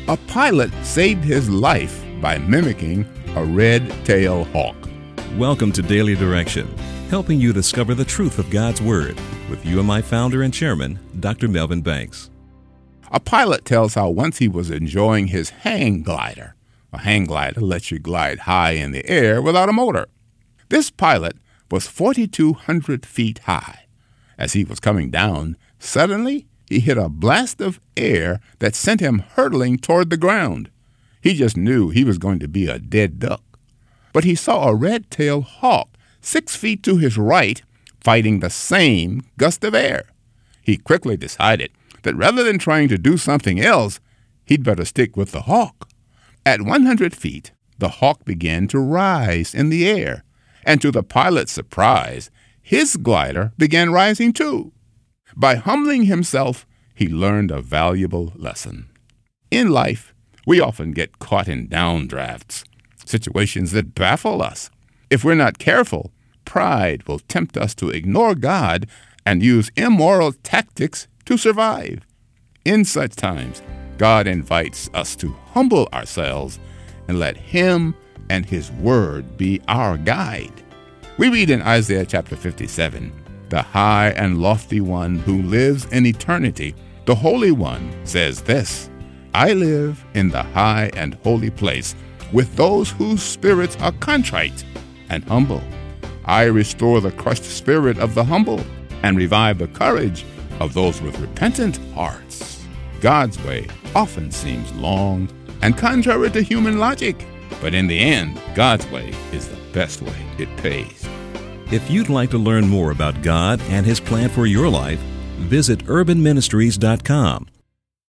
A pilot saved his life by mimicking a red-tailed hawk. Welcome to Daily Direction, helping you discover the truth of God's Word with UMI founder and chairman, Dr. Melvin Banks. A pilot tells how once he was enjoying his hang glider. A hang glider lets you glide high in the air without a motor. This pilot was 4,200 feet high. As he was coming down, suddenly he hit a blast of air that sent him hurtling toward the ground. He just knew he was going to be a dead duck. But he saw a red-tailed hawk 6 feet to his right fighting the same gust of air. He quickly decided that rather than trying to do something else, he'd better stick with the hawk. At 100 feet, the hawk began to rise in the air, and to the pilot's surprise, his glider began rising too. By humbling himself, he learned a valuable lesson. In life, we often get caught in downdrafts, situations that baffle us. If we're not careful, pride will tempt us to ignore God and use immoral tactics to survive. In such times, God invites us to humble ourselves and let Him and His Word be our guide. We read in Isaiah chapter 57, "The high and lofty one who lives in eternity, the Holy One, says this, I live in the high and holy place with those whose spirits are contrite and humble. I restore the crushed spirit of the humble and revive the courage of those with repentant hearts." God's way often seems long and contrary to human logic, but in the end, God's way is the best way. It pays. If you'd like to learn more about God and His plan for your life, visit urbanministries.com